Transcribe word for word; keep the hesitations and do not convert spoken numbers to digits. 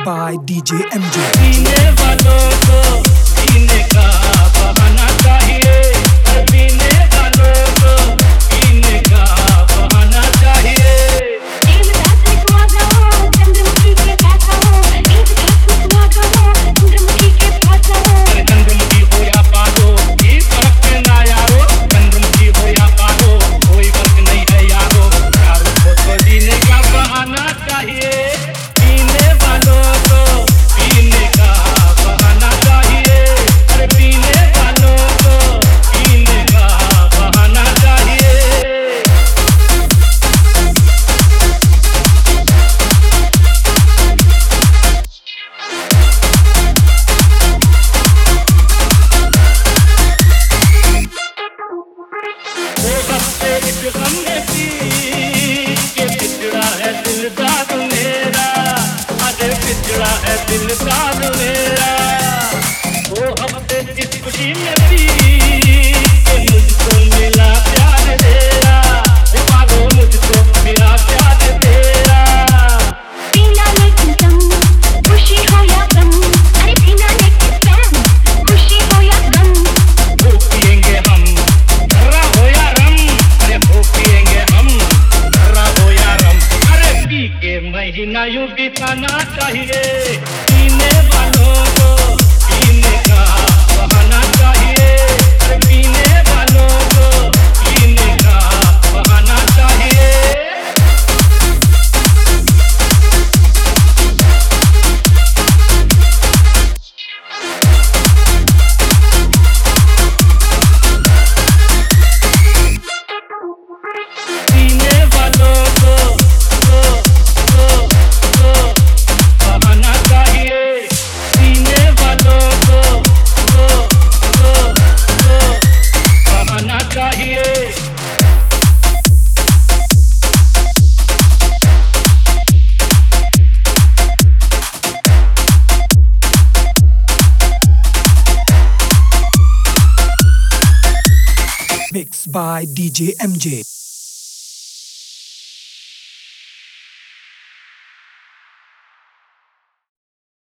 by D J M J। पीने वालों को पीने का बहाना चाहिए, पीने वालों को पीने का बहाना चाहिए। एक रात में आ जाओ चंद्रमुखी के पास आओ, एक रात में आ जाओ चंद्रमुखी के पास आओ। अरे चंद्रमुखी हो या पालो, इस फर्क पे ना यारो, चंद्रमुखी हो या पालो, कोई फर्क नहीं है यारो। यारो को तो जीने का बहाना चाहिए, पीने वालों को पीने का बहाना चाहिए। अरे पीने वालों को पीने का बहाना चाहिए। वो सबसे इस गम में पी के पिछड़ा है दिल दाद मेरा, अरे पिछड़ा है दिल दाद मेरा। वो हफ्ते इस खुशी में पी के मुझको मिला प्यार तेरा, पालो मुझको मिला प्यार तेरा। पीना लेकिन कम, खुशी हो या गम, अरे पीना लेकिन कम, खुशी हो या गम। वो पिएंगे हम धर्रा हो या रम, अरे वो पिएंगे हम धर्रा हो या रम। अरे पी के महीना यूं बिताना चाहिए, पीने वालों को पीने का बहाना चाहिए। अरे पीने वालों को पीने का बहाना चाहिए। पीने वालों को को को को बहाना चाहिए, पीने वालों को को को को बहाना चाहिए। Mixed by D J M J।